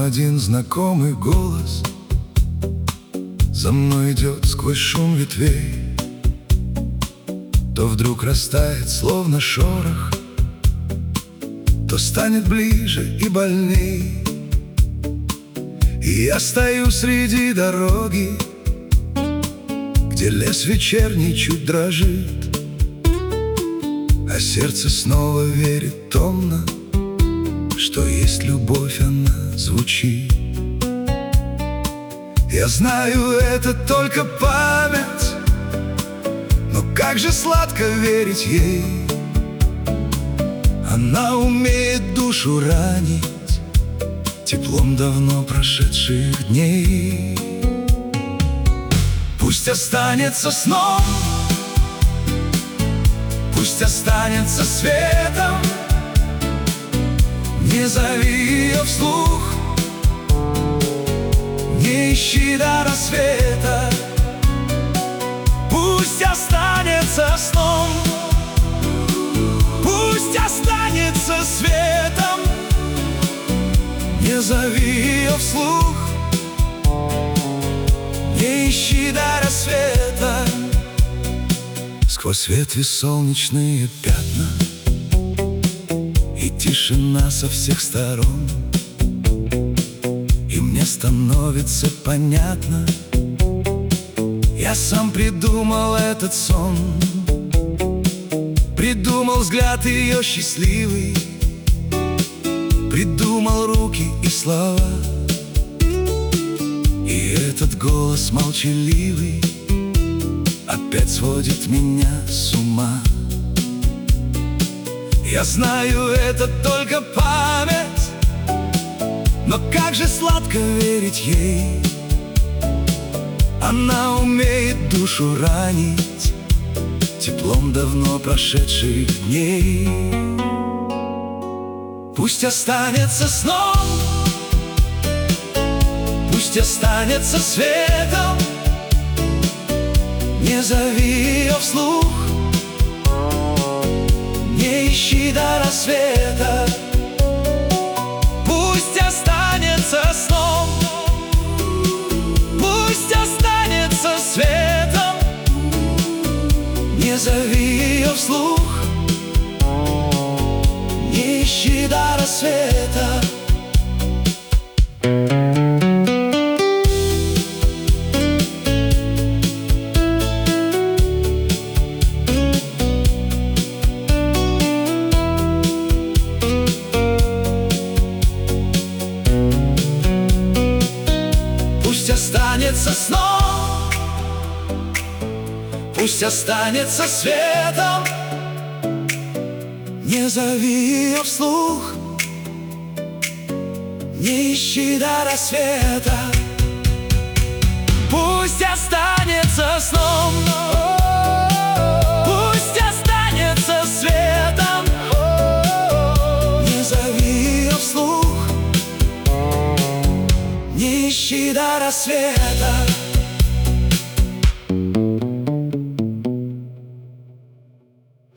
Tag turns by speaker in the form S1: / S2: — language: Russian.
S1: один знакомый голос за мной идет сквозь шум ветвей. То вдруг растает, словно шорох, то станет ближе и больней. И я стою среди дороги, где лес вечерний чуть дрожит, а сердце снова верит томно, что есть любовь, она звучит. Я знаю, это только память, но как же сладко верить ей. Она умеет душу ранить теплом давно прошедших дней. Пусть останется сном, пусть останется светом, не зови ее вслух, не ищи до рассвета. Пусть останется сном, пусть останется светом, не зови ее вслух, не ищи до рассвета. Сквозь ветви солнечные пятна и тишина со всех сторон, и мне становится понятно, я сам придумал этот сон. Придумал взгляд ее счастливый, придумал руки и слова, и этот голос молчаливый опять сводит меня с ума. Я знаю, это только память, но как же сладко верить ей. Она умеет душу ранить теплом давно прошедших дней. Пусть останется сном, пусть останется светом, не зови ее вслух, не ищи до рассвета. Пусть останется сном, пусть останется светом, не зови ее вслух, не ищи до рассвета. Пусть останется сном, пусть останется светом, не зови ее вслух, не ищи до рассвета. Пусть останется сном, пусть останется светом, не зови ее вслух, не ищи до рассвета.